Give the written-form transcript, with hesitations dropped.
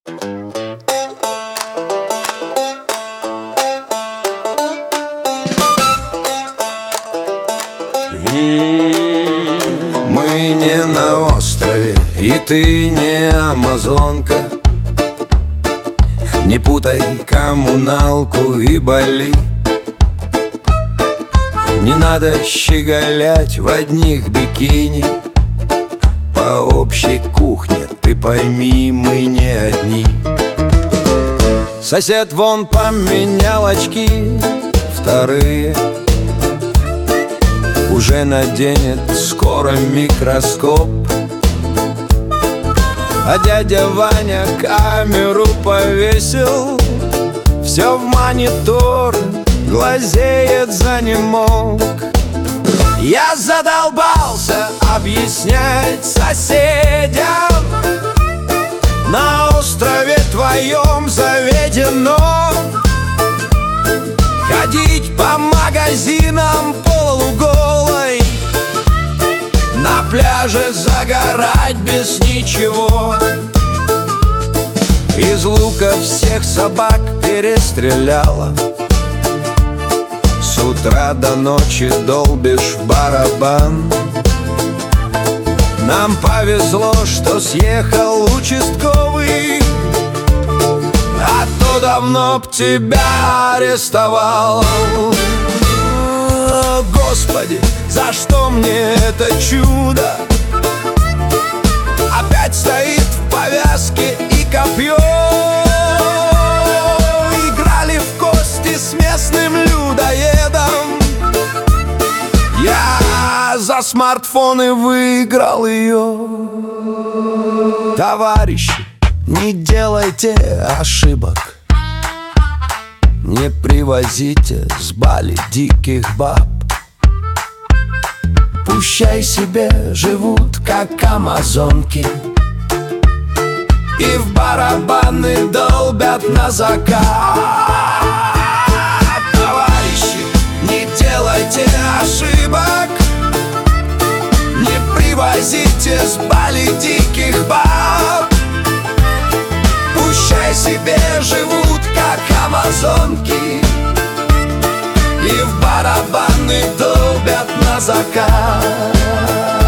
Мы не на острове, и ты не амазонка. Не путай коммуналку и Бали. Не надо щеголять в одних бикини. По общей кухне, ты пойми, мы не одни. Сосед вон поменял очки, вторые уже наденет скоро микроскоп. А дядя Ваня камеру повесил, все в монитор, глазеет занемог. Я задолбался объяснять соседям: на острове твоем заведено ходить по магазинам полуголой, на пляже загорать без ничего. Из лука всех собак перестреляла, с утра до ночи долбишь в барабан. Нам повезло, что съехал участковый, а то давно б тебя арестовал. Господи, за что мне это чудо? Опять стоит в повязке и копье. Играли в кости с местным людоедом. Я за смартфон и выиграл ее. Товарищи, не делайте ошибок, не привозите с Бали диких баб. Пущай себе живут, как амазонки, и в барабаны долбят на закат. Товарищи, не делайте ошибок, не привозите с Бали диких баб. Пущай себе живут, как амазонки, и в барабаны долбят на закат.